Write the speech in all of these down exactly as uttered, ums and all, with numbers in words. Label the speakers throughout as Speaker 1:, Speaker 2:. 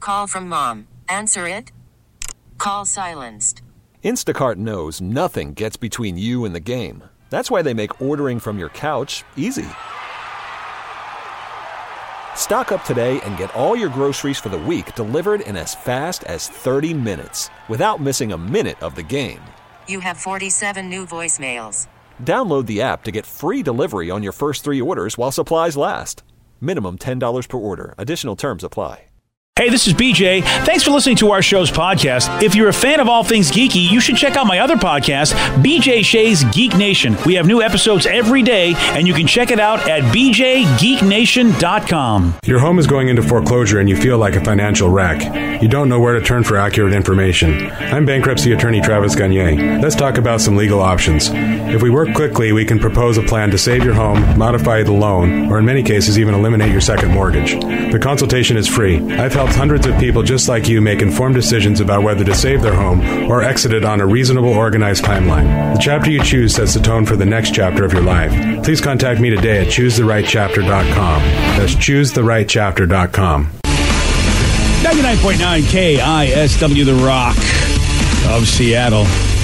Speaker 1: call from mom. Answer it. Call silenced.
Speaker 2: Instacart knows nothing gets between you and the game. That's why they make ordering from your couch easy. Stock up today and get all your groceries for the week delivered in as fast as thirty minutes without missing a minute of the game.
Speaker 1: You have forty-seven new voicemails.
Speaker 2: Download the app to get free delivery on your first three orders while supplies last. Minimum ten dollars per order. Additional terms apply.
Speaker 3: Hey, this is B J. Thanks for listening to our show's podcast. If you're a fan of all things geeky, you should check out my other podcast, B J Shea's Geek Nation. We have new episodes every day, and you can check it out at b j geek nation dot com.
Speaker 4: Your home is going into foreclosure and you feel like a financial wreck. You don't know where to turn for accurate information. I'm bankruptcy attorney Travis Gagne. Let's talk about some legal options. If we work quickly, we can propose a plan to save your home, modify the loan, or in many cases even eliminate your second mortgage. The consultation is free. I've helped hundreds of people just like you make informed decisions about whether to save their home or exit it on a reasonable, organized timeline. The chapter you choose sets the tone for the next chapter of your life. Please contact me today at choose the right chapter dot com. That's choose the right chapter dot com.
Speaker 3: ninety-nine point nine K I S W, The Rock of Seattle.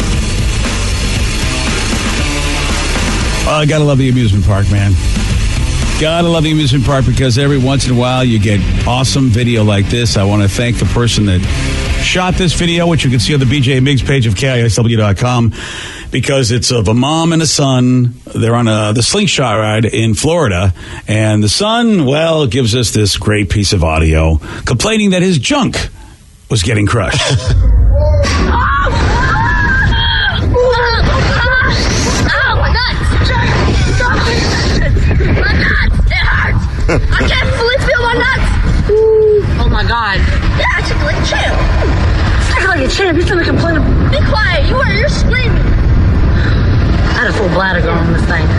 Speaker 3: Oh, I gotta love the amusement park, man. Gotta love the amusement park because every once in a while you get awesome video like this. I want to thank the person that shot this video, which you can see on the B J Miggs page of K I S W dot com, because it's of a mom and a son. They're on a, the slingshot ride in Florida, and the son, well, gives us this great piece of audio complaining that his junk was getting crushed.
Speaker 5: I can't fully feel my nuts. Oh my god. Yeah, actually, like, chill. Act like a champ. You're trying to complain. Be quiet. You are. You're screaming. I had a full bladder going on this thing.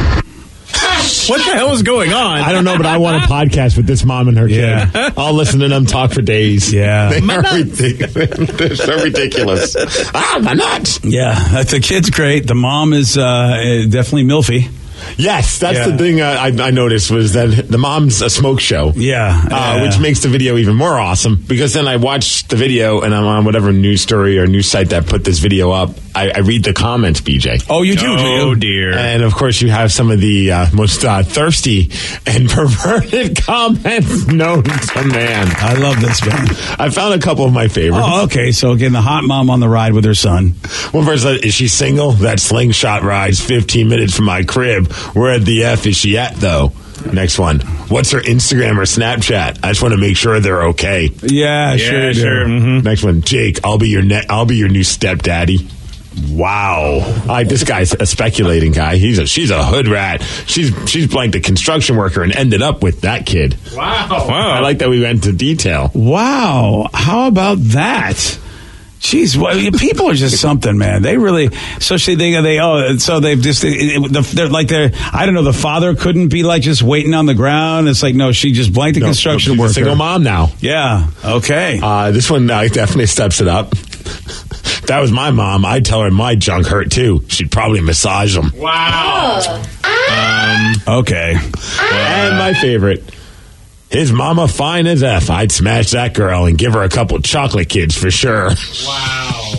Speaker 6: What the hell is going on?
Speaker 7: I don't know, but I want a podcast with this mom and her kid.
Speaker 3: Yeah.
Speaker 7: I'll listen to them talk for days.
Speaker 3: Yeah.
Speaker 7: They are ridiculous. They're so ridiculous. Ah, my nuts.
Speaker 3: Yeah, the kid's great. The mom is uh, definitely milfy.
Speaker 7: Yes, that's
Speaker 3: Yeah.
Speaker 7: the thing uh, I, I noticed was that the mom's a smoke show.
Speaker 3: Yeah.
Speaker 7: Uh,
Speaker 3: yeah.
Speaker 7: Which makes the video even more awesome, because then I watch the video and I'm on whatever news story or news site that put this video up. I, I read the comments, B J.
Speaker 3: Oh, you do, do you?
Speaker 6: Oh, dear.
Speaker 7: And of course, you have some of the uh, most uh, thirsty and perverted comments known to man.
Speaker 3: I love this, man.
Speaker 7: I found a couple of my favorites.
Speaker 3: Oh, okay. So again, the hot mom on the ride with her son.
Speaker 7: One person said, "Is she single? That slingshot ride's fifteen minutes from my crib. Where at the F is she at, though?" Next one. "What's her Instagram or Snapchat? I just want to make sure they're okay."
Speaker 3: Yeah,
Speaker 6: Yeah,
Speaker 3: sure,
Speaker 6: sure. Mm-hmm.
Speaker 7: Next one. "Jake, I'll be your ne- I'll be your new stepdaddy." Wow. I, this guy's a speculating guy. He's a she's a hood rat. She's she's blanked a construction worker and ended up with that kid.
Speaker 6: Wow.
Speaker 7: I like that we went into detail.
Speaker 3: Wow. How about that? Jeez, well, people are just something, man. They really, so she, they, they, oh, so they've just, it, it, they're like, they're, I don't know, the father couldn't be like just waiting on the ground. It's like, no, she just blanked a
Speaker 7: No,
Speaker 3: construction
Speaker 7: she's a
Speaker 3: worker.
Speaker 7: single mom now.
Speaker 3: Yeah. Okay.
Speaker 7: Uh, this one uh, definitely steps it up. That was my mom. I'd tell her my junk hurt too. She'd probably massage them.
Speaker 6: Wow.
Speaker 3: Okay.
Speaker 7: And my favorite. "His mama fine as F. I'd smash that girl and give her a couple chocolate kids for sure."
Speaker 6: Wow.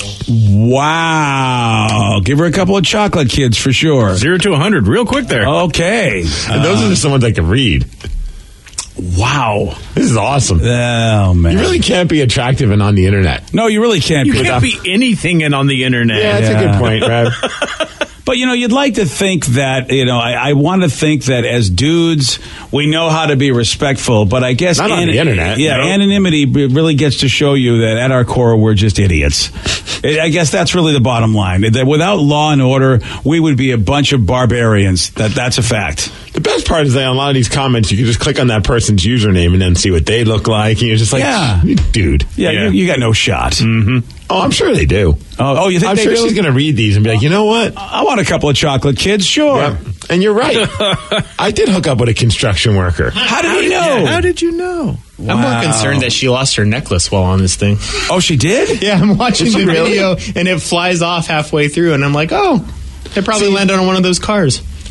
Speaker 3: Wow. Give her a couple of chocolate kids for sure.
Speaker 6: Zero to a hundred, real quick there.
Speaker 3: Okay.
Speaker 7: And those are just the ones I can read.
Speaker 3: Wow.
Speaker 7: This is awesome.
Speaker 3: Oh, man.
Speaker 7: You really can't be attractive and on the internet.
Speaker 3: No, you really can't.
Speaker 6: You
Speaker 3: be.
Speaker 6: can't be anything in on the internet.
Speaker 7: Yeah, that's
Speaker 3: Yeah.
Speaker 7: a good point, Rev.
Speaker 3: But, you know, you'd like to think that, you know, I, I want to think that as dudes, we know how to be respectful, but I guess...
Speaker 7: Not on the internet,
Speaker 3: Yeah,
Speaker 7: no.
Speaker 3: anonymity really gets to show you that at our core, we're just idiots. I guess that's really the bottom line. That without law and order, we would be a bunch of barbarians. That That's a fact.
Speaker 7: The best part is that on a lot of these comments, you can just click on that person's username and then see what they look like. And you're just like,
Speaker 3: Yeah.
Speaker 7: dude.
Speaker 3: Yeah,
Speaker 6: Yeah.
Speaker 3: You, you got no shot.
Speaker 7: Mm-hmm. Oh, I'm sure they do.
Speaker 3: Oh, oh, you think
Speaker 7: I'm
Speaker 3: they
Speaker 7: sure
Speaker 3: do?
Speaker 7: she's going to read these and be like, you know what?
Speaker 3: I want a couple of chocolate kids, sure.
Speaker 7: Yep. And you're right. I did hook up with a construction worker.
Speaker 3: How did he know?
Speaker 6: How did you know?
Speaker 3: Wow.
Speaker 8: I'm more concerned that she lost her necklace while on this thing.
Speaker 3: Oh, she did?
Speaker 8: Yeah, I'm watching
Speaker 7: Did she
Speaker 8: the
Speaker 7: really?
Speaker 8: video and it flies off halfway through, and I'm like, oh, it probably
Speaker 7: See-
Speaker 8: landed on one of those cars.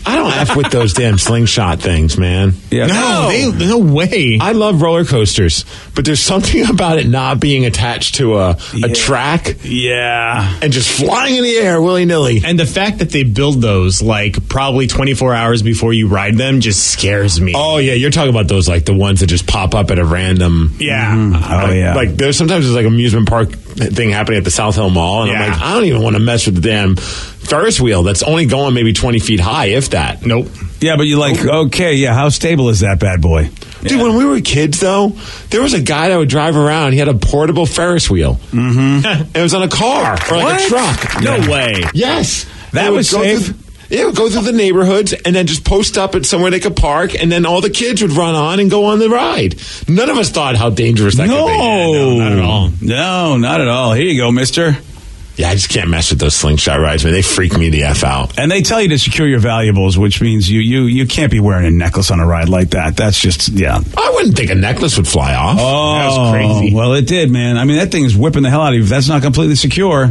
Speaker 7: I don't F with those damn slingshot things, man.
Speaker 3: Yeah.
Speaker 8: No, they, no way.
Speaker 7: I love roller coasters, but there's something about it not being attached to a, a
Speaker 3: Yeah.
Speaker 7: track
Speaker 3: Yeah.
Speaker 7: and just flying in the air willy-nilly.
Speaker 8: And the fact that they build those like probably twenty-four hours before you ride them just scares me.
Speaker 7: Oh, yeah, you're talking about those, like the ones that just pop up at a random...
Speaker 8: Yeah.
Speaker 3: Oh,
Speaker 7: like,
Speaker 3: yeah.
Speaker 7: Like, there's sometimes there's like a amusement park thing happening at the South Hill Mall, and
Speaker 8: Yeah.
Speaker 7: I'm like, I don't even want to mess with the damn Ferris wheel that's only going maybe twenty feet high, if that.
Speaker 8: Nope.
Speaker 3: Yeah, but you're like, okay, yeah, how stable is that bad boy?
Speaker 7: Dude, when we were kids, though, there was a guy that would drive around. He had a portable Ferris wheel. Mm-hmm. It was on a car or like
Speaker 3: What?
Speaker 7: a truck.
Speaker 8: No
Speaker 7: Yeah.
Speaker 8: way.
Speaker 7: Yes.
Speaker 3: That
Speaker 7: It would
Speaker 3: was
Speaker 7: go
Speaker 3: safe?
Speaker 7: through- Yeah, it would go through the neighborhoods and then just post up at somewhere they could park, and then all the kids would run on and go on the ride. None of us thought how dangerous that
Speaker 3: No.
Speaker 7: could be.
Speaker 3: no,
Speaker 8: not at all.
Speaker 3: No, not at all. Here you go, mister.
Speaker 7: Yeah, I just can't mess with those slingshot rides, man. They freak me the F out.
Speaker 3: And they tell you to secure your valuables, which means you you you can't be wearing a necklace on a ride like that. That's just, yeah.
Speaker 7: I wouldn't think a necklace would fly off.
Speaker 3: Oh,
Speaker 8: That was crazy.
Speaker 3: Well, it did, man. I mean, that thing is whipping the hell out of you. If that's not completely secure,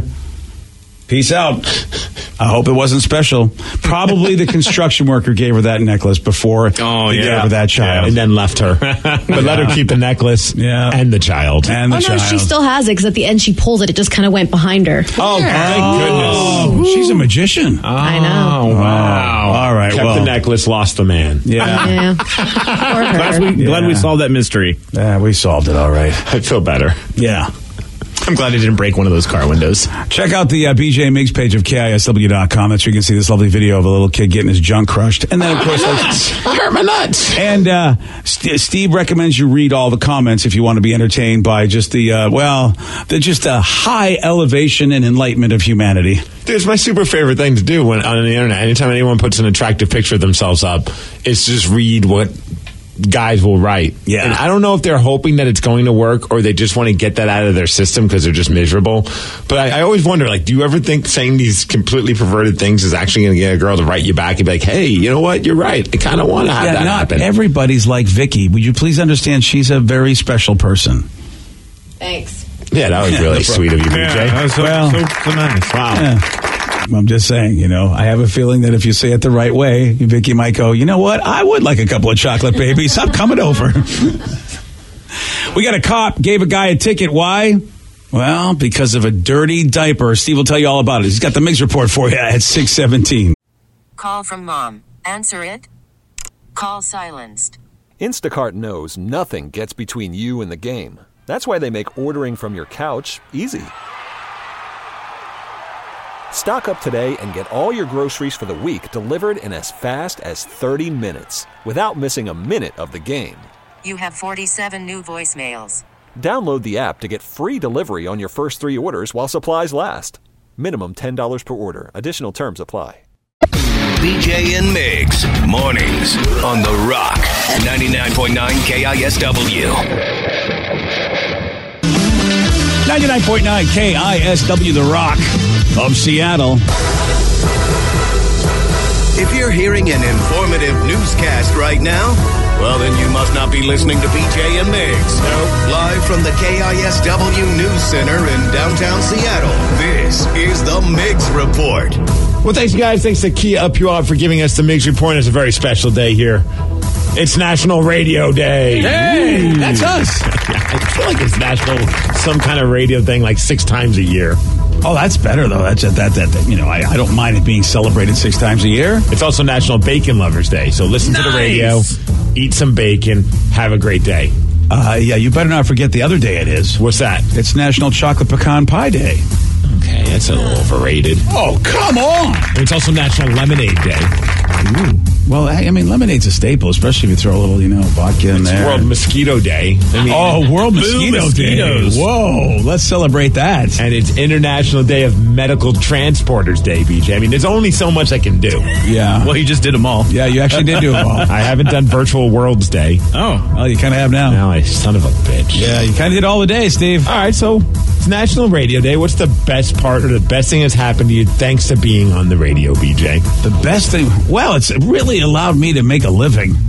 Speaker 3: peace out. I hope it wasn't special. Probably the construction worker gave her that necklace before
Speaker 8: Oh,
Speaker 3: he
Speaker 8: yeah.
Speaker 3: gave her that child.
Speaker 7: And then left her. But let her keep the necklace
Speaker 3: Yeah.
Speaker 7: and the child.
Speaker 3: And the
Speaker 9: Oh no,
Speaker 3: child.
Speaker 9: she still has it because at the end she pulls it. It just kind of went behind her.
Speaker 7: Oh, thank goodness.
Speaker 3: Oh, she's a magician.
Speaker 9: I know.
Speaker 8: Oh, wow.
Speaker 3: All right,
Speaker 7: Kept
Speaker 3: well,
Speaker 7: the necklace, lost the man.
Speaker 3: yeah.
Speaker 9: Yeah. Poor her.
Speaker 8: Glad we, glad we
Speaker 3: Yeah.
Speaker 8: solved that mystery.
Speaker 3: Yeah, we solved it all right.
Speaker 7: I feel better.
Speaker 3: Yeah.
Speaker 8: I'm glad I didn't break one of those car windows.
Speaker 3: Check out the uh, B J Miggs page of K I S W dot com. That's where you can see this lovely video of a little kid getting his junk crushed. And then, of course, like,
Speaker 7: I hurt my nuts.
Speaker 3: and uh, St- Steve recommends you read all the comments if you want to be entertained by just the, uh, well, the just a high elevation and enlightenment of humanity.
Speaker 7: Dude, it's my super favorite thing to do when on the internet. Anytime anyone puts an attractive picture of themselves up, is to just read what guys will write.
Speaker 3: Yeah.
Speaker 7: And I don't know if they're hoping that it's going to work or they just want to get that out of their system because they're just miserable. But I, I always wonder, like, do you ever think saying these completely perverted things is actually going to get a girl to write you back and be like, hey, you know what? You're right. I kind of want to have
Speaker 3: Yeah,
Speaker 7: that
Speaker 3: not
Speaker 7: happen.
Speaker 3: everybody's like Vicky. Would you please understand she's a very special person?
Speaker 9: Thanks.
Speaker 7: yeah, that was really sweet of you, B J.
Speaker 3: Well,
Speaker 8: nice.
Speaker 7: Wow.
Speaker 3: Yeah. I'm just saying, you know, I have a feeling that if you say it the right way, Vicky might go, you know what? I would like a couple of chocolate babies. I'm coming over. We got a cop, gave a guy a ticket. Why? Well, because of a dirty diaper. Steve will tell you all about it. He's got the Miggs report for you at six seventeen.
Speaker 1: Call from mom. Answer it. Call silenced.
Speaker 2: Instacart knows nothing gets between you and the game. That's why they make ordering from your couch easy. Stock up today and get all your groceries for the week delivered in as fast as thirty minutes without missing a minute of the game.
Speaker 1: You have forty-seven new voicemails.
Speaker 2: Download the app to get free delivery on your first three orders while supplies last. Minimum ten dollars per order. Additional terms apply.
Speaker 10: B J and Miggs, mornings on The Rock, ninety-nine point nine K I S W.
Speaker 3: ninety-nine point nine K I S W, The Rock of Seattle.
Speaker 10: If you're hearing an informative newscast right now, well, then you must not be listening to B J and Miggs. No. Live from the K I S W News Center in downtown Seattle, this is the Miggs Report.
Speaker 7: Well, thanks, guys. Thanks to Kia Up You Up for giving us the Miggs Report. It's a very special day here. It's National Radio Day.
Speaker 3: Hey, that's us.
Speaker 7: I feel like it's national, some kind of radio thing like six times a year.
Speaker 3: Oh, that's better, though. That's that, that, that, you know, I, I don't mind it being celebrated six times a year.
Speaker 7: It's also National Bacon Lovers Day. So listen to the radio, eat some bacon, have a great day.
Speaker 3: Uh, yeah, you better not forget the other day it is.
Speaker 7: What's that?
Speaker 3: It's National Chocolate Pecan Pie Day.
Speaker 7: Okay, that's a little overrated.
Speaker 3: Oh, come on.
Speaker 7: It's also National Lemonade Day.
Speaker 3: Ooh. Well, I I mean, lemonade's a staple, especially if you throw a little, you know, vodka in
Speaker 7: It's
Speaker 3: there.
Speaker 7: World Mosquito Day. I mean,
Speaker 3: Oh, World Mosquito
Speaker 8: mosquitoes.
Speaker 3: Day. Whoa, let's celebrate that.
Speaker 7: and it's International Day of Medical Transporters Day, B J. I mean, there's only so much I can do.
Speaker 3: Yeah.
Speaker 8: Well, you just did them all.
Speaker 3: Yeah, you actually did do it all.
Speaker 7: I haven't done Virtual Worlds Day.
Speaker 8: Oh.
Speaker 3: Well, you kind of have now.
Speaker 7: Now I son of a bitch.
Speaker 3: Yeah, you kind of did all the day, Steve.
Speaker 7: All right, so it's National Radio Day. What's the best part or the best thing that's happened to you thanks to being on the radio, B J?
Speaker 3: The best thing, well, it's really allowed me to make a living.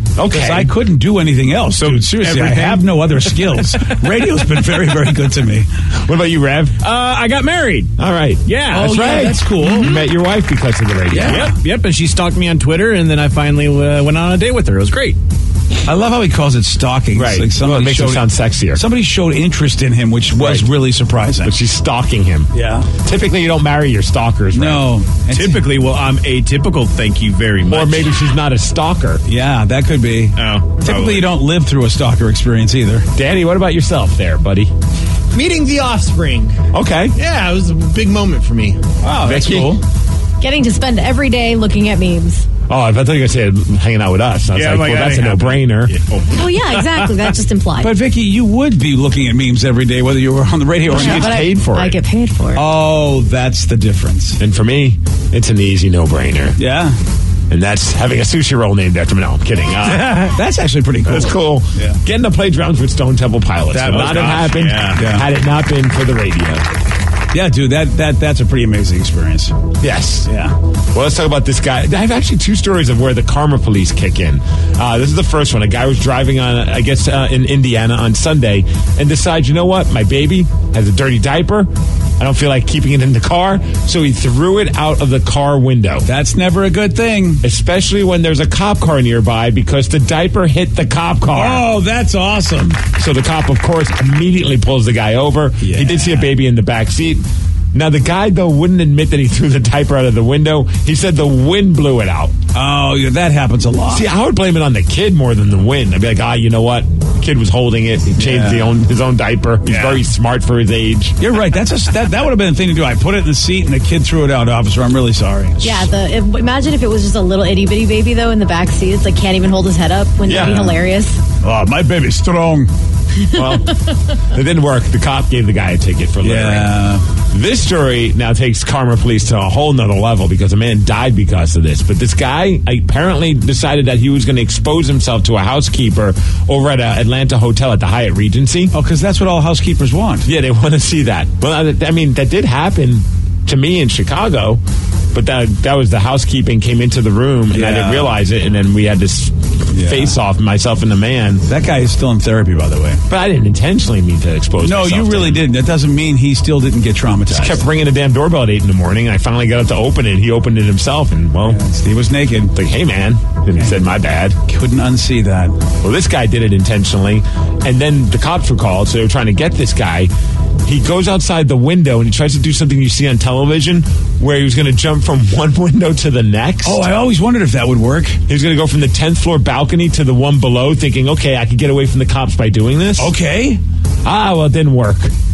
Speaker 3: Okay.
Speaker 11: Because I couldn't do anything else. So dude, seriously, everything? I have no other skills. Radio's been very, very good to me.
Speaker 7: What about you, Rev?
Speaker 8: Uh, I got married.
Speaker 7: All right.
Speaker 8: Yeah.
Speaker 3: Oh,
Speaker 7: that's
Speaker 3: yeah,
Speaker 7: right.
Speaker 3: that's cool.
Speaker 7: Mm-hmm. You met your wife because of the radio.
Speaker 8: Yeah. Yep. Yep. And she stalked me on Twitter, and then I finally uh, went on a date with her. It was great.
Speaker 3: I love how he calls it stalking.
Speaker 7: Right.
Speaker 3: Like
Speaker 7: Well, it makes it sound sexier.
Speaker 3: Somebody showed interest in him, which was
Speaker 7: Right.
Speaker 3: really surprising.
Speaker 7: But she's stalking him.
Speaker 3: Yeah.
Speaker 7: Typically, you don't marry your stalkers, right?
Speaker 3: No. And
Speaker 8: Typically, well, I'm atypical. Thank you very much.
Speaker 7: Or maybe she's not a stalker.
Speaker 3: Yeah, that could be.
Speaker 8: Oh,
Speaker 3: Typically,
Speaker 8: probably.
Speaker 3: you don't live through a stalker experience either.
Speaker 7: Danny, what about yourself there, buddy?
Speaker 8: Meeting the offspring.
Speaker 7: Okay.
Speaker 8: Yeah, it was a big moment for me.
Speaker 3: Oh, that's
Speaker 7: Vicky?
Speaker 3: cool.
Speaker 9: Getting to spend every day looking at memes.
Speaker 7: Oh, I thought you were going to say hanging out with us. I was
Speaker 8: Yeah,
Speaker 7: like,
Speaker 8: like,
Speaker 7: well,
Speaker 8: that
Speaker 7: that's a
Speaker 8: ain't
Speaker 7: no-brainer.
Speaker 8: Yeah. Oh.
Speaker 9: Oh, yeah, exactly. That just implied.
Speaker 3: But Vicky, you would be looking at memes every day, whether you were on the radio or
Speaker 7: She
Speaker 3: not.
Speaker 7: gets
Speaker 9: but I-
Speaker 7: paid for
Speaker 9: I
Speaker 7: it.
Speaker 9: get paid for it.
Speaker 3: Oh, that's the difference.
Speaker 7: And for me, it's an easy no-brainer.
Speaker 3: Yeah.
Speaker 7: And that's having a sushi roll named after me. No, I'm kidding. Uh,
Speaker 3: That's actually pretty cool.
Speaker 7: that's cool.
Speaker 3: Yeah.
Speaker 7: Getting to play drums with Stone Temple Pilots.
Speaker 3: That
Speaker 7: Would
Speaker 3: was
Speaker 7: not have
Speaker 8: gosh,
Speaker 7: happened
Speaker 8: yeah.
Speaker 3: Yeah.
Speaker 7: had it not been for the radio.
Speaker 3: Yeah, dude, that, that that's a pretty amazing experience.
Speaker 7: Yes.
Speaker 3: Yeah.
Speaker 7: Well, let's talk about this guy. I have actually two stories of where the karma police kick in. Uh, this is the first one. A guy was driving on, I guess, uh, in Indiana on Sunday and decides, you know what? My baby has a dirty diaper. I don't feel like keeping it in the car. So he threw it out of the car window.
Speaker 3: That's never a good thing.
Speaker 7: Especially when there's a cop car nearby because the diaper hit the cop car.
Speaker 3: Oh, that's awesome.
Speaker 7: So the cop, of course, immediately pulls the guy over.
Speaker 3: Yeah.
Speaker 7: He did see a baby in the back seat. Now, the guy, though, wouldn't admit that he threw the diaper out of the window. He said the wind blew it out.
Speaker 3: Oh, yeah, that happens a lot.
Speaker 7: See, I would blame it on the kid more than the wind. I'd be like, ah, you know what? The kid was holding it. He changed
Speaker 3: Yeah.
Speaker 7: the own, his own diaper. He's
Speaker 3: Yeah.
Speaker 7: very smart for his age.
Speaker 3: You're right. That's a, that, that would have been the thing to do. I put it in the seat and the kid threw it out, officer. I'm really sorry.
Speaker 9: Yeah, the if, imagine if it was just a little itty bitty baby though in the back seat. It's like can't even hold his head up. Wouldn't that
Speaker 7: Yeah.
Speaker 9: be hilarious?
Speaker 3: Oh, my baby's strong.
Speaker 7: Well, it didn't work. The cop gave the guy a ticket for littering.
Speaker 3: Yeah.
Speaker 7: This story now takes karma police to a whole nother level because a man died because of this. But this guy apparently decided that he was going to expose himself to a housekeeper over at an Atlanta hotel at the Hyatt Regency.
Speaker 3: Oh, because that's what all housekeepers want.
Speaker 7: Yeah, they want to see that. Well, I mean, that did happen to me in Chicago, but that that was the housekeeping came into the room, and I
Speaker 3: Yeah.
Speaker 7: didn't realize it, and then we had this
Speaker 3: Yeah.
Speaker 7: face-off, myself and the man.
Speaker 3: That guy is still in therapy, by the way.
Speaker 7: But I didn't intentionally mean to expose
Speaker 3: No,
Speaker 7: myself
Speaker 3: you
Speaker 7: to
Speaker 3: really
Speaker 7: him.
Speaker 3: didn't. That doesn't mean he still didn't get traumatized.
Speaker 7: Kept ringing the damn doorbell at eight in the morning, and I finally got up to open it. He opened it himself, and, well,
Speaker 3: Yeah, Steve was naked.
Speaker 7: like, hey, man. And he said, my bad.
Speaker 3: Couldn't unsee that.
Speaker 7: Well, this guy did it intentionally, and then the cops were called, so they were trying to get this guy. He goes outside the window, and he tries to do something you see on television, where he was going to jump from one window to the next.
Speaker 3: Oh, I always wondered if that would work.
Speaker 7: He was going to go from the tenth floor balcony to the one below, thinking, okay, I could get away from the cops by doing this.
Speaker 3: Okay.
Speaker 7: Ah, well, it didn't work.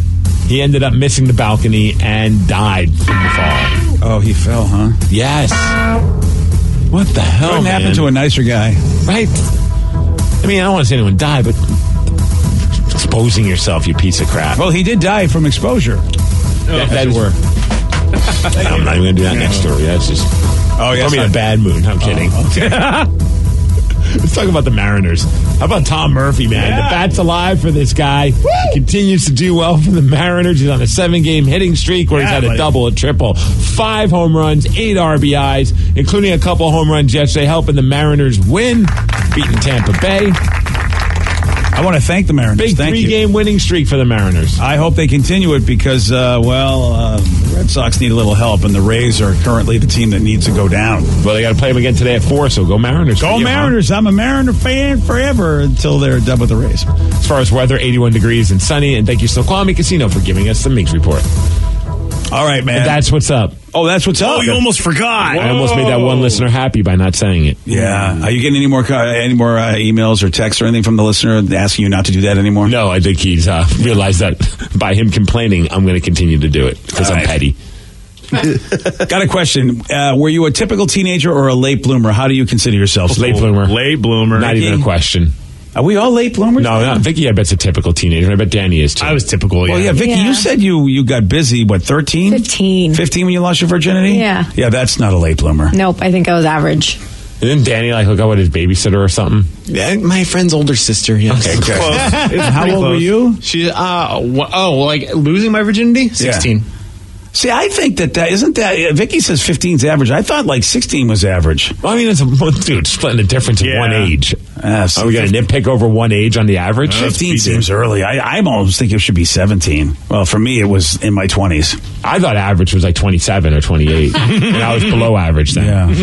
Speaker 7: He ended up missing the balcony and died from the fall.
Speaker 3: Oh, he fell, huh?
Speaker 7: Yes. What the hell,
Speaker 3: Couldn't
Speaker 7: man?
Speaker 3: happen to a nicer guy.
Speaker 7: Right. I mean, I don't want to see anyone die, but exposing yourself, you piece of crap.
Speaker 3: Well, he did die from exposure.
Speaker 7: that, that is, I'm not even going to do that next story. That's just.
Speaker 3: Oh,
Speaker 7: Put
Speaker 3: yes,
Speaker 7: me in
Speaker 3: I-
Speaker 7: a bad mood. I'm kidding. Let's talk about the Mariners. How about Tom Murphy, man?
Speaker 3: Yeah.
Speaker 7: The bat's alive for this guy. He continues to do well for the Mariners. He's on a seven-game hitting streak where
Speaker 3: Yeah,
Speaker 7: he's had a
Speaker 3: buddy.
Speaker 7: double, a triple, five home runs, eight R B Is, including a couple home runs yesterday, helping the Mariners win, beating Tampa Bay.
Speaker 3: I want to thank the Mariners.
Speaker 7: Big
Speaker 3: Thank you.
Speaker 7: three-game winning streak for the Mariners.
Speaker 3: I hope they continue it because, uh, well, uh, the Red Sox need a little help, and the Rays are currently the team that needs to go down.
Speaker 7: Well, they got to play them again today at four, so go Mariners.
Speaker 3: Go
Speaker 7: for you, huh?
Speaker 3: Mariners. I'm a Mariner fan forever until they're done with the Rays.
Speaker 7: As far as weather, eighty-one degrees and sunny. And thank you, Snoqualmie Casino, for giving us the Minx Report.
Speaker 3: All right, man.
Speaker 7: And that's what's up.
Speaker 3: oh, that's what's up.
Speaker 8: Oh, you almost forgot.
Speaker 7: I almost made that one listener happy by not saying it.
Speaker 3: Yeah. Are you getting any more co- any more uh, emails or texts or anything from the listener asking you not to do that anymore?
Speaker 7: No, I think he's uh, realized that by him complaining, I'm going to continue to do it because
Speaker 3: All
Speaker 7: I'm
Speaker 3: right.
Speaker 7: petty.
Speaker 3: Got a question. Uh, were you a typical teenager or a late bloomer? How do you consider yourself?
Speaker 7: Late bloomer.
Speaker 8: Late bloomer.
Speaker 7: Not even a question.
Speaker 3: Are we all late bloomers?
Speaker 7: No, not Vicky. I bet's a typical teenager. I bet Danny is too.
Speaker 8: I was typical.
Speaker 3: Well,
Speaker 8: yeah.
Speaker 3: yeah, Vicky,
Speaker 9: Yeah.
Speaker 3: you said you, you got busy, what, thirteen?
Speaker 9: Fifteen.
Speaker 3: fifteen when you lost your virginity?
Speaker 9: Yeah.
Speaker 3: Yeah, that's not a late bloomer.
Speaker 9: Nope, I think I was average.
Speaker 7: Didn't Danny like hook up with his babysitter or something?
Speaker 6: Yeah, my friend's older sister. Yes.
Speaker 7: Okay, good.
Speaker 8: Close. It's
Speaker 3: How
Speaker 8: pretty
Speaker 3: old were
Speaker 8: close.
Speaker 3: you?
Speaker 8: She uh wh- oh like losing my virginity sixteen.
Speaker 11: See, I think that that isn't that. Vicky says fifteen's average. I thought like sixteen was average.
Speaker 7: Well, I mean, it's a dude splitting the difference of
Speaker 11: Yeah.
Speaker 7: one age.
Speaker 11: Uh, so
Speaker 7: Are we going to nitpick over one age on the average?
Speaker 11: fifteen seems early. I, I almost think it should be seventeen. Well, for me, it was in my twenties.
Speaker 7: I thought average was like twenty-seven or twenty-eight, and I was below average then.
Speaker 11: Yeah,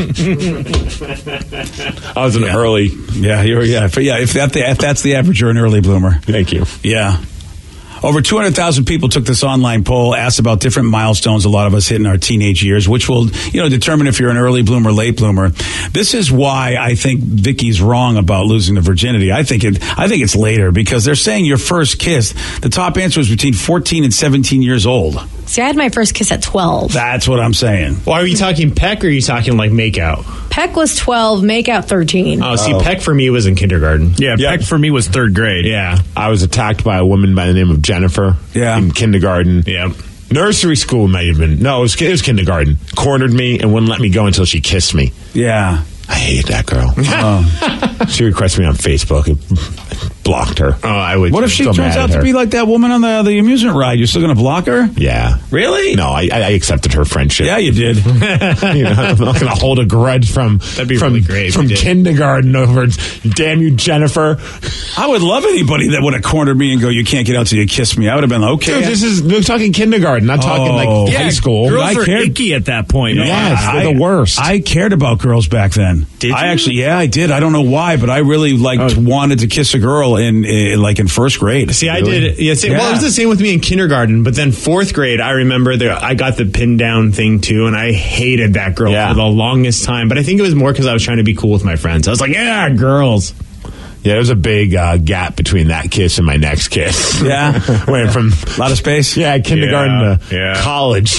Speaker 7: I was an
Speaker 11: Yeah.
Speaker 7: early.
Speaker 11: yeah, you're yeah. If, yeah, if that if that's the average, you're an early bloomer.
Speaker 7: Thank you.
Speaker 11: Yeah. Over two hundred thousand people took this online poll, asked about different milestones a lot of us hit in our teenage years, which will, you know, determine if you're an early bloomer, late bloomer. This is why I think Vicky's wrong about losing the virginity. I think it, I think it's later because they're saying your first kiss, the top answer was between fourteen and seventeen years old.
Speaker 9: See, I had my first kiss at twelve.
Speaker 11: That's what I'm saying.
Speaker 8: Well, are you talking peck or are you talking like make out?
Speaker 9: Peck was twelve, make out thirteen.
Speaker 8: Oh, see, peck for me was in kindergarten.
Speaker 12: Yeah,
Speaker 7: Yeah.
Speaker 12: Peck for me was third grade.
Speaker 8: Yeah.
Speaker 7: I was attacked by a woman by the name of Jennifer.
Speaker 11: Yeah.
Speaker 7: In kindergarten.
Speaker 8: Yeah.
Speaker 7: Nursery school might have been. No, it was, it was kindergarten. Cornered me and wouldn't let me go until she kissed me.
Speaker 11: Yeah.
Speaker 7: I hated that girl.
Speaker 11: Oh.
Speaker 7: She requested me on Facebook. I blocked her.
Speaker 8: Oh, I would.
Speaker 11: What if she
Speaker 7: So
Speaker 11: turns
Speaker 7: mad
Speaker 11: out
Speaker 7: at
Speaker 11: to
Speaker 7: her.
Speaker 11: be like that woman on the the amusement ride? You're still going to block her?
Speaker 7: Yeah.
Speaker 11: Really?
Speaker 7: No, I, I accepted her friendship.
Speaker 11: Yeah, you did.
Speaker 7: You know, I'm not going to hold a grudge from
Speaker 8: That'd be
Speaker 7: from,
Speaker 8: really great if
Speaker 7: from
Speaker 8: you did.
Speaker 7: kindergarten over. Damn you, Jennifer!
Speaker 11: I would love anybody that would have cornered me and go, "You can't get out till you kiss me." I would have been okay.
Speaker 7: Dude, this is we're talking kindergarten, not talking
Speaker 11: Oh.
Speaker 7: like
Speaker 11: Yeah,
Speaker 7: high school.
Speaker 12: Girls
Speaker 11: I
Speaker 12: are
Speaker 11: cared.
Speaker 12: icky at that point. man.
Speaker 7: Yes, they're
Speaker 11: I-
Speaker 7: the worst.
Speaker 11: I cared about girls back then.
Speaker 12: Did
Speaker 11: I
Speaker 12: you?
Speaker 11: actually, yeah, I did. I don't know why, but I really like wanted to kiss a girl in, uh, like in first grade.
Speaker 8: See, I
Speaker 11: Really?
Speaker 8: did. Yeah, see, well,
Speaker 11: Yeah.
Speaker 8: it was the same with me in kindergarten, but then fourth grade, I remember that I got the pin down thing too, and I hated that girl
Speaker 7: Yeah.
Speaker 8: for the longest time. But I think it was more because I was trying to be cool with my friends. I was like, yeah, girls.
Speaker 7: Yeah, there was a big uh, gap between that kiss and my next kiss.
Speaker 11: Yeah.
Speaker 7: Went from
Speaker 11: A lot of space.
Speaker 7: yeah kindergarten
Speaker 8: Yeah,
Speaker 7: to
Speaker 8: yeah.
Speaker 7: college.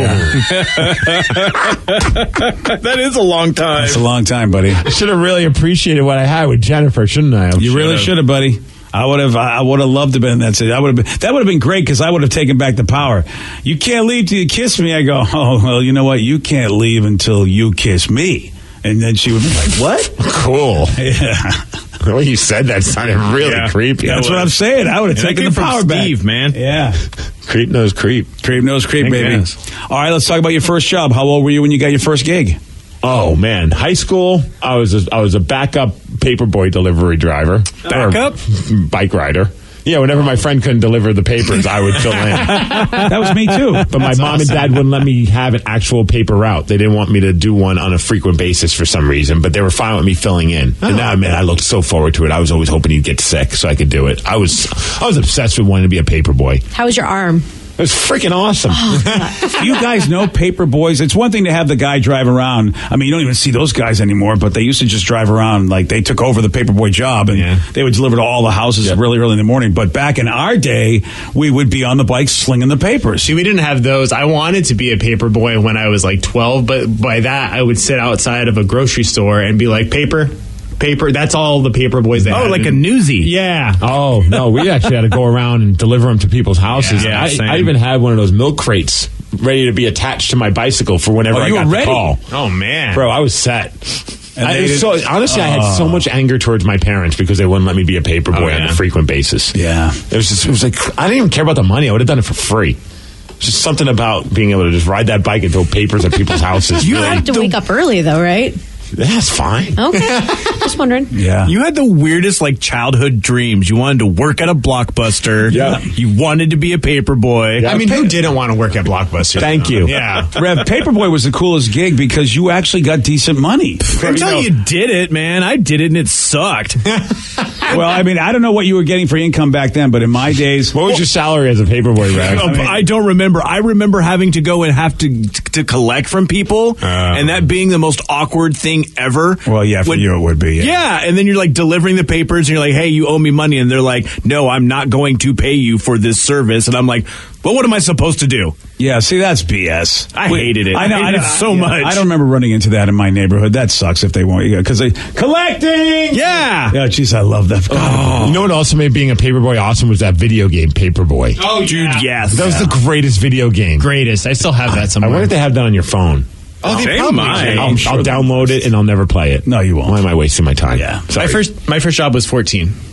Speaker 12: That is a long time.
Speaker 11: That's a long time, buddy.
Speaker 7: I should have really appreciated what I had with Jennifer, shouldn't I?
Speaker 11: You really should have, buddy. I would have. I would have loved to have been that. I would have been. That would have been great because I would have taken back the power. You can't leave till you kiss me. I go. Oh well, you know what? You can't leave until you kiss me. And then she would be like, "What?
Speaker 7: Cool."
Speaker 11: Yeah.
Speaker 7: The way you said that sounded really
Speaker 12: Yeah.
Speaker 7: creepy.
Speaker 11: That's what I'm saying. I would have
Speaker 12: And that
Speaker 11: taken
Speaker 12: came
Speaker 11: the
Speaker 12: from
Speaker 11: power
Speaker 12: Steve,
Speaker 11: back,
Speaker 12: man.
Speaker 11: Yeah.
Speaker 7: Creep knows creep.
Speaker 11: Creep nose creep,
Speaker 12: I
Speaker 11: baby.
Speaker 12: guess.
Speaker 11: All right, let's talk about your first job. How old were you when you got your first gig?
Speaker 7: Oh man, high school. I was a, I was a backup paperboy delivery driver.
Speaker 12: Backup?
Speaker 7: Or bike rider. Yeah, whenever my friend couldn't deliver the papers, I would fill in.
Speaker 11: That was me too.
Speaker 7: But my mom and dad wouldn't let me have an actual paper route. They didn't want me to do one on a frequent basis for some reason, but they were fine with me filling in. And now, man, I looked so forward to it. I was always hoping he'd get sick so I could do it. I was I was obsessed with wanting to be a paper boy.
Speaker 9: How was your arm?
Speaker 7: It was freaking awesome.
Speaker 11: You guys know paper boys. It's one thing to have the guy drive around. I mean, you don't even see those guys anymore, but they used to just drive around like they took over the paper boy job and
Speaker 8: Yeah.
Speaker 11: they would deliver to all the houses really early in the morning. But back in our day, we would be on the bike slinging the papers.
Speaker 8: See, we didn't have those. I wanted to be a paper boy when I was like twelve, but by that, I would sit outside of a grocery store and be like, paper, paper. That's all the paper boys they
Speaker 12: Oh,
Speaker 8: had.
Speaker 12: like a newsie.
Speaker 8: Yeah.
Speaker 7: Oh, no, we actually had to go around and deliver them to people's houses.
Speaker 12: Yeah,
Speaker 7: I,
Speaker 12: same.
Speaker 7: I even had one of those milk crates ready to be attached to my bicycle for whenever
Speaker 11: Oh,
Speaker 7: I
Speaker 11: you
Speaker 7: got
Speaker 11: were
Speaker 7: the
Speaker 11: ready?
Speaker 7: call.
Speaker 8: Oh, man.
Speaker 7: Bro, I was set.
Speaker 11: And
Speaker 7: I,
Speaker 11: they
Speaker 7: it was
Speaker 11: did-
Speaker 7: so, honestly, I had so much anger towards my parents because they wouldn't let me be a paper boy
Speaker 8: Oh,
Speaker 7: on
Speaker 8: yeah.
Speaker 7: a frequent basis.
Speaker 11: Yeah.
Speaker 7: It was just, it was like, I didn't even care about the money. I would have done it for free. Just something about being able to just ride that bike and throw papers at people's houses.
Speaker 9: You
Speaker 7: really,
Speaker 9: have to wake up early, though, right?
Speaker 7: that's fine.
Speaker 9: Okay. Just wondering.
Speaker 11: Yeah.
Speaker 12: You had the weirdest like childhood dreams. You wanted to work at a Blockbuster.
Speaker 7: Yeah.
Speaker 12: You wanted to be a paper boy.
Speaker 7: Yeah.
Speaker 8: I mean, who didn't want to work at Blockbuster?
Speaker 7: Thank you.
Speaker 8: Yeah.
Speaker 11: Rev, Paperboy was the coolest gig because you actually got decent money.
Speaker 12: Until you did it, man. I did it and it sucked.
Speaker 11: Well, I mean, I don't know what you were getting for income back then, but in my days,
Speaker 7: What was your salary as a paperboy, Rev?
Speaker 12: Oh, I don't remember. I remember having to go and have to to collect from people, and that being the most awkward thing ever.
Speaker 11: well, yeah, for
Speaker 12: When-
Speaker 11: you it would be. Yeah.
Speaker 12: Yeah, and then you're like delivering the papers, and you're like, "Hey, you owe me money," and they're like, "No, I'm not going to pay you for this service." And I'm like, "Well, what am I supposed to do?"
Speaker 11: Yeah, see, that's B S.
Speaker 12: I hated it.
Speaker 11: I know.
Speaker 12: I hated
Speaker 11: I
Speaker 12: it so
Speaker 11: yeah,
Speaker 12: much.
Speaker 11: I don't remember running into that in my neighborhood. That sucks if they won't. Because they collecting.
Speaker 12: Yeah.
Speaker 11: Yeah, jeez, I love that.
Speaker 7: You know what also made being a paperboy awesome was that video game Paperboy.
Speaker 8: Oh,
Speaker 12: Dude, yes.
Speaker 7: That was the greatest video game.
Speaker 8: Greatest. I still have that
Speaker 7: I
Speaker 8: somewhere.
Speaker 7: wonder if they have that on your phone.
Speaker 8: Oh, they
Speaker 12: They
Speaker 8: probably
Speaker 12: might.
Speaker 8: do.
Speaker 7: I'll,
Speaker 11: sure
Speaker 7: I'll
Speaker 11: they
Speaker 7: download it and I'll never play it.
Speaker 11: No, you won't.
Speaker 7: Why am I wasting my time?
Speaker 11: Yeah.
Speaker 8: My first, my first job was fourteen.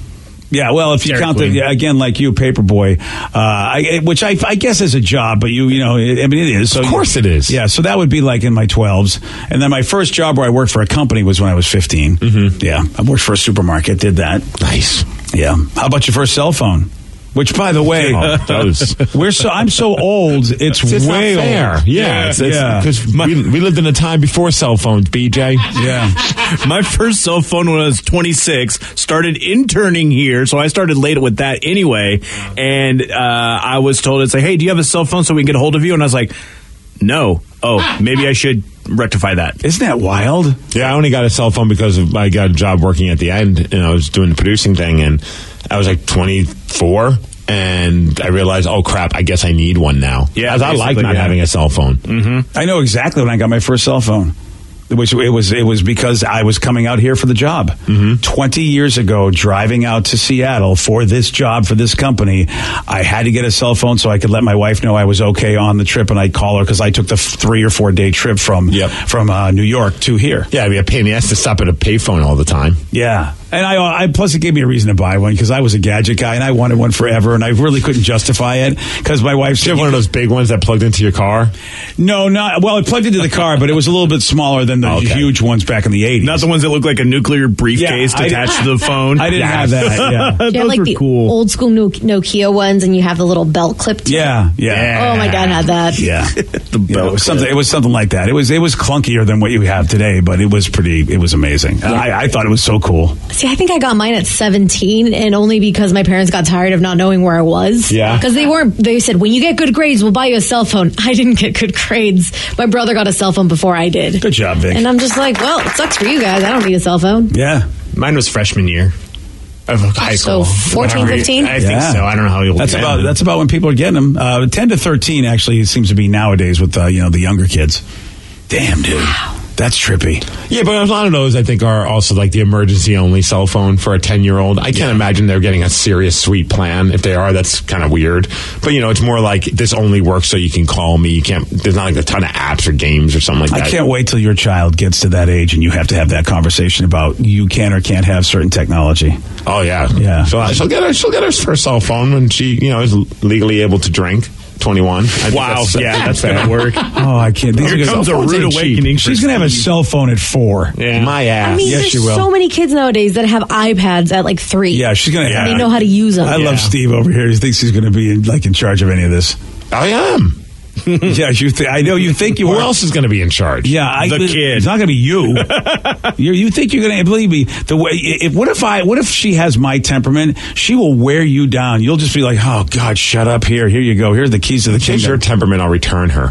Speaker 11: Yeah, well, if you
Speaker 8: Dairy
Speaker 11: count
Speaker 8: Queen.
Speaker 11: the, again, like you, Paperboy, uh, I, which I, I guess is a job, but you, you know, I mean, it is. So
Speaker 7: Of course it is.
Speaker 11: Yeah, so that would be like in my twelves. And then my first job where I worked for a company was when I was fifteen. Mm-hmm. Yeah, I worked for a supermarket, did that.
Speaker 7: Nice.
Speaker 11: Yeah. How about your first cell phone? Which, by the way,
Speaker 7: Oh, those.
Speaker 11: we're so I'm so old. It's,
Speaker 7: It's
Speaker 11: way
Speaker 7: not fair.
Speaker 11: old.
Speaker 7: Yeah, it's, it's,
Speaker 11: yeah.
Speaker 7: because we, we lived in a time before cell phones, B J.
Speaker 11: Yeah.
Speaker 12: My first cell phone when I was twenty-six, started interning here, so I started late with that anyway. And uh, I was told, it's like, hey, do you have a cell phone so we can get a hold of you? And I was like, no. Oh, maybe I should rectify that.
Speaker 11: Isn't that wild?
Speaker 7: Yeah, I only got a cell phone because of, I got a job working at the end, and I was doing the producing thing, and I was like twenty-four, and I realized, oh crap, I guess I need one now.
Speaker 12: Yeah,
Speaker 7: As I like
Speaker 12: basically,
Speaker 7: not
Speaker 12: yeah.
Speaker 7: having a cell phone.
Speaker 12: Mm-hmm.
Speaker 11: I know exactly when I got my first cell phone. Which it was, it was because I was coming out here for the job. Mm-hmm. Twenty years ago, driving out to Seattle for this job for this company, I had to get a cell phone so I could let my wife know I was okay on the trip, and I'd call her because I took the f- three or four day trip from
Speaker 7: Yep.
Speaker 11: from uh, New York to here.
Speaker 7: Yeah, it'd be a pain in the ass to stop at a payphone all the time.
Speaker 11: Yeah. And I, I plus it gave me a reason to buy one because I was a gadget guy and I wanted one forever, and I really couldn't justify it because my wife
Speaker 7: Did you
Speaker 11: said,
Speaker 7: have one of those big ones that plugged into your car?
Speaker 11: no, not well. It plugged into the car, but it was a little bit smaller than the
Speaker 7: Okay.
Speaker 11: huge ones back in the eighties.
Speaker 12: Not the ones that look like a nuclear briefcase
Speaker 11: Yeah, I
Speaker 12: attached
Speaker 11: didn't-
Speaker 12: to the phone.
Speaker 11: I didn't have that. Yeah.
Speaker 9: Do you have
Speaker 12: Those
Speaker 9: like
Speaker 12: were
Speaker 9: the
Speaker 12: cool.
Speaker 9: old school No- Nokia ones, and you have the little belt clip? To
Speaker 11: Yeah,
Speaker 9: it?
Speaker 11: yeah.
Speaker 9: Oh my God, had that.
Speaker 11: Yeah,
Speaker 12: The
Speaker 11: Yeah,
Speaker 12: belt
Speaker 11: it was
Speaker 12: clip.
Speaker 11: something. It was something like that. It was it was clunkier than what you have today, but it was pretty. It was amazing. I, I thought it was so cool.
Speaker 9: See, I think I got mine at seventeen, and only because my parents got tired of not knowing where I was.
Speaker 7: Yeah.
Speaker 9: Because they weren't, they said, when you get good grades, we'll buy you a cell phone. I didn't get good grades. My brother got a cell phone before I did.
Speaker 11: Good job, Vic.
Speaker 9: And I'm just like, well, it sucks for you guys. I don't need a cell phone.
Speaker 11: Yeah,
Speaker 8: Mine was freshman year of high
Speaker 9: So
Speaker 8: school.
Speaker 9: fourteen,
Speaker 8: Whatever you-
Speaker 9: fifteen?
Speaker 8: I think
Speaker 11: Yeah.
Speaker 8: so. I don't know how old
Speaker 11: that's
Speaker 8: you
Speaker 11: about
Speaker 8: are.
Speaker 11: that's about when people are getting them. Uh, Ten to thirteen actually seems to be nowadays with uh, you know the younger kids. Damn, dude, that's trippy.
Speaker 7: Yeah, but a lot of those, I think, are also like the emergency only cell phone for a ten-year-old. I can't imagine they're getting a serious sweet plan. If they are, that's kind of weird. But, you know, it's more like this only works so you can call me. You can't, there's not like a ton of apps or games or something like
Speaker 11: I
Speaker 7: that.
Speaker 11: can't wait till your child gets to that age and you have to have that conversation about you can or can't have certain technology.
Speaker 7: Oh, yeah.
Speaker 11: Yeah.
Speaker 7: So she'll get her, she'll get her first cell phone when she, you know, is legally able to drink. twenty-one. I think
Speaker 12: Wow,
Speaker 7: that's-
Speaker 12: yeah, that's going to work.
Speaker 11: Oh, I can't. These
Speaker 12: Here
Speaker 11: are gonna-
Speaker 12: comes a
Speaker 11: cell phones
Speaker 12: rude
Speaker 11: ain't cheap.
Speaker 12: awakening.
Speaker 11: She's going to have a cell phone at four.
Speaker 12: Yeah.
Speaker 7: My ass.
Speaker 9: I mean,
Speaker 11: Yes,
Speaker 9: there's
Speaker 11: she will.
Speaker 9: so many kids nowadays that have iPads at like three.
Speaker 11: Yeah, she's going to.
Speaker 9: And they know how to use them.
Speaker 11: I
Speaker 12: Yeah.
Speaker 11: love Steve over here. He thinks he's going to be in, like in charge of any of this.
Speaker 7: I am.
Speaker 11: Yeah, you. Th- I know you think you
Speaker 7: Who
Speaker 11: are.
Speaker 7: else is going to be in charge?
Speaker 11: Yeah, I,
Speaker 12: The kid.
Speaker 11: It's not going to be you. you. You think you're going to believe me? The way. If, what if I? What if she has my temperament? She will wear you down. You'll just be like, oh God, shut up. Here, here you go. Here's the keys to the
Speaker 7: Change your
Speaker 11: kingdom.
Speaker 7: temperament, I'll return her.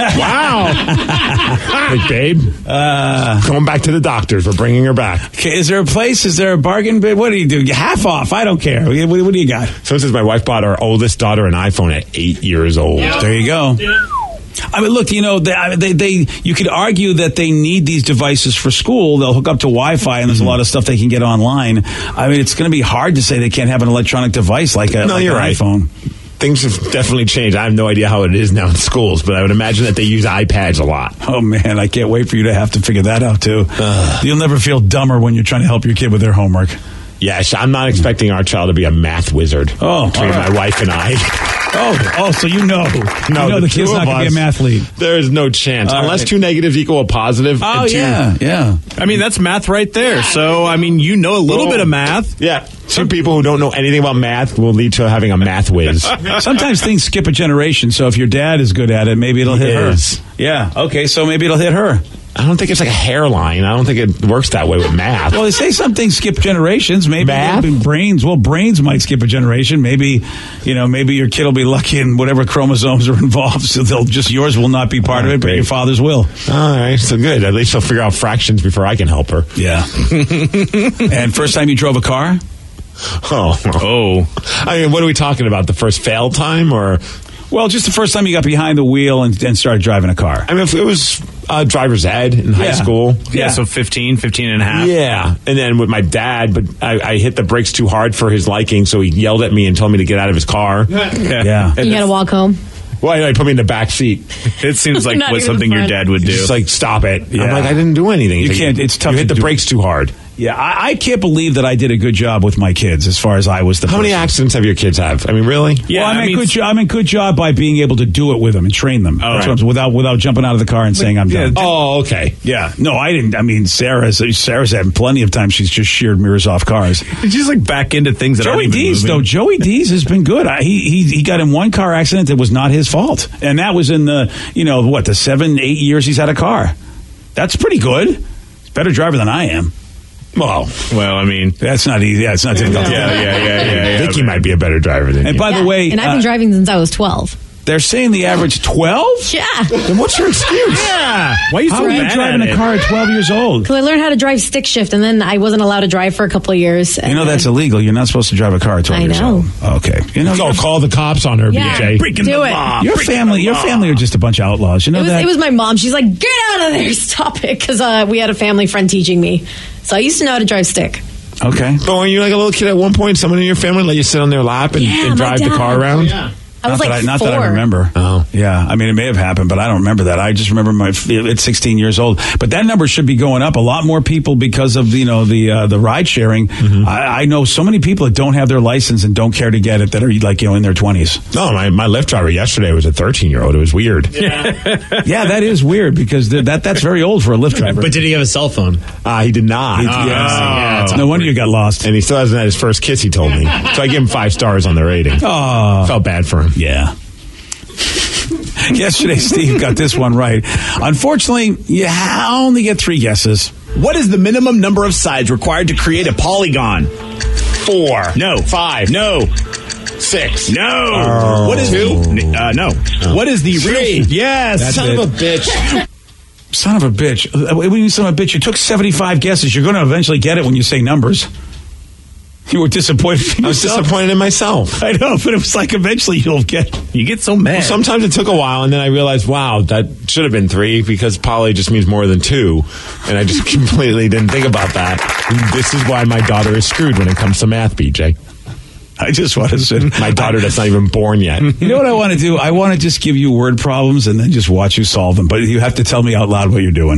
Speaker 12: Wow.
Speaker 7: Like, babe, uh, going back to the doctors. We're bringing her back.
Speaker 11: Okay, is there a place? Is there a bargain bid? What do you do? Half off. I don't care. What, what, what do you got?
Speaker 7: So it says my wife bought our oldest daughter an iPhone at eight years old.
Speaker 11: There you go. I mean, look, you know, they, I- they, they, you could argue that they need these devices for school. They'll hook up to Wi-Fi, and there's
Speaker 7: Mm-hmm.
Speaker 11: a lot of stuff they can get online. I mean, it's going to be hard to say they can't have an electronic device like a
Speaker 7: No,
Speaker 11: like
Speaker 7: you're
Speaker 11: an
Speaker 7: right.
Speaker 11: iPhone.
Speaker 7: Things have definitely changed. I have no idea how it is now in schools, but I would imagine that they use iPads a lot.
Speaker 11: Oh man, I can't wait for you to have to figure that out too. You'll never feel dumber when you're trying to help your kid with their homework.
Speaker 7: Yes, I'm not expecting our child to be a math wizard.
Speaker 11: Oh,
Speaker 7: between
Speaker 11: all right.
Speaker 7: my wife and I.
Speaker 11: Oh, oh, so you know,
Speaker 7: No,
Speaker 11: you know the,
Speaker 7: the
Speaker 11: kid's
Speaker 7: two
Speaker 11: not
Speaker 7: of
Speaker 11: going to be a
Speaker 7: us,
Speaker 11: math lead.
Speaker 7: There is no chance.
Speaker 11: All
Speaker 7: Unless
Speaker 11: right.
Speaker 7: two negatives equal a positive.
Speaker 11: Oh
Speaker 7: and two,
Speaker 11: yeah, yeah.
Speaker 12: I mean, that's math right there. So, I mean, you know a little bit of math.
Speaker 7: Yeah. Two people who don't know anything about math will lead to having a math whiz.
Speaker 11: Sometimes things skip a generation. So if your dad is good at it, maybe it'll
Speaker 7: He
Speaker 11: hit
Speaker 7: is.
Speaker 11: her. Yeah. Okay. So maybe it'll hit her.
Speaker 7: I don't think it's like a hairline. I don't think it works that way with math.
Speaker 11: Well, they say some things skip generations. Maybe
Speaker 7: Math?
Speaker 11: maybe brains. Well, brains might skip a generation. Maybe, you know, maybe your kid will be lucky in whatever chromosomes are involved. So they'll just yours will not be part of it, but
Speaker 7: Great.
Speaker 11: your father's will.
Speaker 7: All right, so good. At least she'll figure out fractions before I can help her.
Speaker 11: Yeah. And first time you drove a car?
Speaker 7: Oh,
Speaker 12: Oh.
Speaker 7: I mean, what are we talking about? The first fail time, or
Speaker 11: Well, just the first time you got behind the wheel and, and started driving a car.
Speaker 7: I mean, if it was uh, driver's ed in high
Speaker 11: Yeah.
Speaker 7: school.
Speaker 12: Yeah, so fifteen, fifteen and a half.
Speaker 7: Yeah, and then with my dad, but I, I hit the brakes too hard for his liking, so he yelled at me and told me to get out of his car.
Speaker 11: Yeah.
Speaker 9: You got to walk home.
Speaker 7: Well, he put me in the back seat.
Speaker 12: It seems like
Speaker 9: Not
Speaker 12: what
Speaker 9: even
Speaker 12: something your
Speaker 9: fun.
Speaker 12: dad would do.
Speaker 7: He's just like, stop it.
Speaker 11: Yeah.
Speaker 7: I'm like, I didn't do anything.
Speaker 11: You
Speaker 7: He's like,
Speaker 11: can't- it's tough
Speaker 7: You hit
Speaker 11: to
Speaker 7: the
Speaker 11: do-
Speaker 7: brakes too hard.
Speaker 11: Yeah, I, I can't believe that I did a good job with my kids as far as I was the
Speaker 7: How
Speaker 11: person.
Speaker 7: many accidents have your kids have? I mean, really?
Speaker 11: Yeah, well, I mean, I mean good jo- I mean, good job by being able to do it with them and train them.
Speaker 7: Oh,
Speaker 11: That's
Speaker 7: right.
Speaker 11: what I'm- without without jumping out of the car and saying I'm
Speaker 7: yeah,
Speaker 11: done.
Speaker 7: Oh, okay.
Speaker 11: Yeah, no, I didn't. I mean, Sarah's Sarah's had plenty of times she's just sheared mirrors off cars.
Speaker 12: She's like back into things that
Speaker 11: Joey
Speaker 12: aren't even
Speaker 11: D's
Speaker 12: moving.
Speaker 11: though. Joey D's has been good. I, he he he got in one car accident that was not his fault, and that was in the you know what the seven eight years he's had a car. That's pretty good. He's a better driver than I am. Well,
Speaker 12: well, I mean,
Speaker 11: that's not easy. Yeah, it's not difficult.
Speaker 12: Yeah, yeah, yeah, yeah, yeah.
Speaker 7: Vicky might be a better driver than
Speaker 11: And
Speaker 7: you.
Speaker 11: by
Speaker 9: Yeah,
Speaker 11: the way,
Speaker 9: and I've been
Speaker 11: uh,
Speaker 9: driving since I was twelve.
Speaker 11: they're saying the average twelve.
Speaker 9: Yeah.
Speaker 11: Then what's your excuse?
Speaker 12: Yeah. Why are you so
Speaker 11: How are you
Speaker 12: bad
Speaker 11: driving
Speaker 12: at
Speaker 11: a
Speaker 12: it?
Speaker 11: car at twelve years old?
Speaker 9: Because I learned how to drive stick shift, and then I wasn't allowed to drive for a couple of years.
Speaker 11: You know that's illegal. You're not supposed to drive a car at twelve
Speaker 9: I
Speaker 11: years
Speaker 9: know.
Speaker 11: old. Okay. You know,
Speaker 7: Go call the cops on her,
Speaker 9: Yeah.
Speaker 7: B J.
Speaker 12: Breaking
Speaker 9: Do
Speaker 12: the
Speaker 9: it.
Speaker 12: law.
Speaker 11: your
Speaker 12: Breaking
Speaker 11: family,
Speaker 12: the
Speaker 11: your
Speaker 12: law.
Speaker 11: family are just a bunch of outlaws. You know
Speaker 9: It was,
Speaker 11: that.
Speaker 9: it was my mom. She's like, get out of there. Stop it. Because uh, we had a family friend teaching me. So I used to know how to drive stick.
Speaker 11: okay.
Speaker 7: But when you're like a little kid at one point, someone in your family let you sit on their lap and,
Speaker 9: Yeah,
Speaker 7: and
Speaker 9: my
Speaker 7: drive the
Speaker 9: dad.
Speaker 7: car around?
Speaker 12: Yeah.
Speaker 9: I was
Speaker 11: not
Speaker 9: like
Speaker 11: that I, not
Speaker 9: four.
Speaker 11: that I remember.
Speaker 7: Oh.
Speaker 11: Yeah, I mean, it may have happened, but I don't remember that. I just remember my at sixteen years old. But that number should be going up. A lot more people because of you know the uh, the ride sharing.
Speaker 7: Mm-hmm.
Speaker 11: I, I know so many people that don't have their license and don't care to get it that are like you know in their twenties.
Speaker 7: No, my, my Lyft driver yesterday was a thirteen year old. It was weird.
Speaker 11: Yeah, that is weird because th- that that's very old for a Lyft driver.
Speaker 8: But did he have a cell phone?
Speaker 7: Uh, he did not.
Speaker 11: He-
Speaker 8: Oh,
Speaker 11: yeah,
Speaker 8: yeah,
Speaker 11: no wonder you got lost.
Speaker 7: And he still hasn't had his first kiss, he told me. So I give him five stars on the rating.
Speaker 11: Oh,
Speaker 7: Felt bad for him.
Speaker 11: yeah. Yesterday, Steve got this one right. Unfortunately, you ha- only get three guesses.
Speaker 12: What is the minimum number of sides required to create a polygon?
Speaker 7: Four.
Speaker 12: No.
Speaker 7: Five.
Speaker 12: No.
Speaker 7: Six.
Speaker 12: No.
Speaker 7: Oh.
Speaker 12: What is two? Uh, no. What is the
Speaker 7: Three.
Speaker 12: real? Yes.
Speaker 11: That's
Speaker 7: Son
Speaker 11: it.
Speaker 7: of a bitch.
Speaker 11: Son of a bitch. Uh, What do you mean, son of a bitch? You took seventy-five guesses. You're going to eventually get it when you say numbers. You were disappointed in
Speaker 7: I was
Speaker 11: yourself.
Speaker 7: disappointed in myself.
Speaker 11: I know, but it was like eventually you'll get.
Speaker 12: You get so mad.
Speaker 7: Sometimes it took a while, and then I realized, wow, that should have been three because poly just means more than two. And I just completely didn't think about that. And this is why my daughter is screwed when it comes to math, B J.
Speaker 11: I just want to sit.
Speaker 7: My daughter that's not even born yet.
Speaker 11: You know what I want to do? I want to just give you word problems and then just watch you solve them. But you have to tell me out loud what you're doing.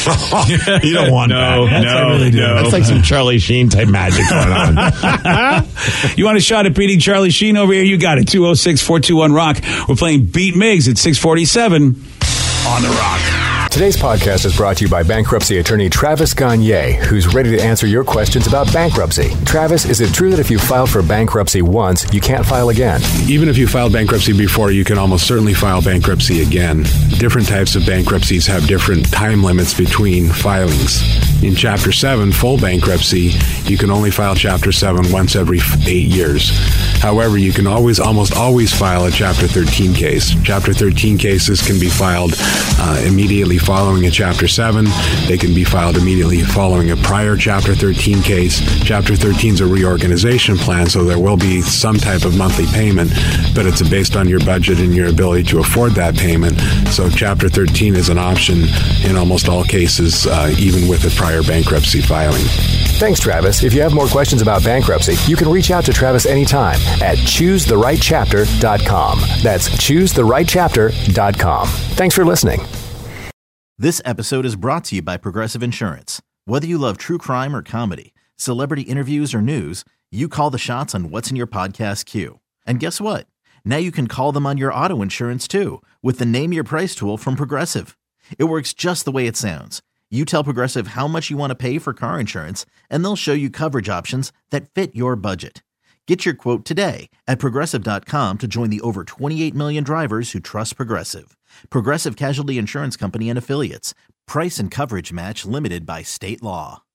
Speaker 7: You don't want
Speaker 12: No,
Speaker 7: that.
Speaker 11: That's
Speaker 12: no,
Speaker 11: what I really do.
Speaker 12: no.
Speaker 7: That's like some Charlie Sheen type magic going on.
Speaker 11: You want a shot at beating Charlie Sheen over here? You got it. two oh six, four two one, ROCK. We're playing Beat Miggs at six forty-seven on the Rock.
Speaker 13: Today's podcast is brought to you by bankruptcy attorney Travis Gagne, who's ready to answer your questions about bankruptcy. Travis, is it true that if you filed for bankruptcy once, you can't file again?
Speaker 4: Even if you filed bankruptcy before, you can almost certainly file bankruptcy again. Different types of bankruptcies have different time limits between filings. In Chapter seven, full bankruptcy, you can only file Chapter seven once every eight years. However, you can always, almost always file a Chapter thirteen case. Chapter thirteen cases can be filed uh, immediately following a Chapter seven. They can be filed immediately following a prior Chapter thirteen case. Chapter thirteen is a reorganization plan, so there will be some type of monthly payment, but it's based on your budget and your ability to afford that payment. So Chapter thirteen is an option in almost all cases, uh, even with a prior bankruptcy filing.
Speaker 13: Thanks, Travis. If you have more questions about bankruptcy, you can reach out to Travis anytime at choose the right chapter dot com. That's choose the right chapter dot com. Thanks for listening.
Speaker 14: This episode is brought to you by Progressive Insurance. Whether you love true crime or comedy, celebrity interviews or news, you call the shots on what's in your podcast queue. And guess what? Now you can call them on your auto insurance too with the Name Your Price tool from Progressive. It works just the way it sounds. You tell Progressive how much you want to pay for car insurance, and they'll show you coverage options that fit your budget. Get your quote today at Progressive dot com to join the over twenty-eight million drivers who trust Progressive. Progressive Casualty Insurance Company and Affiliates. Price and coverage match limited by state law.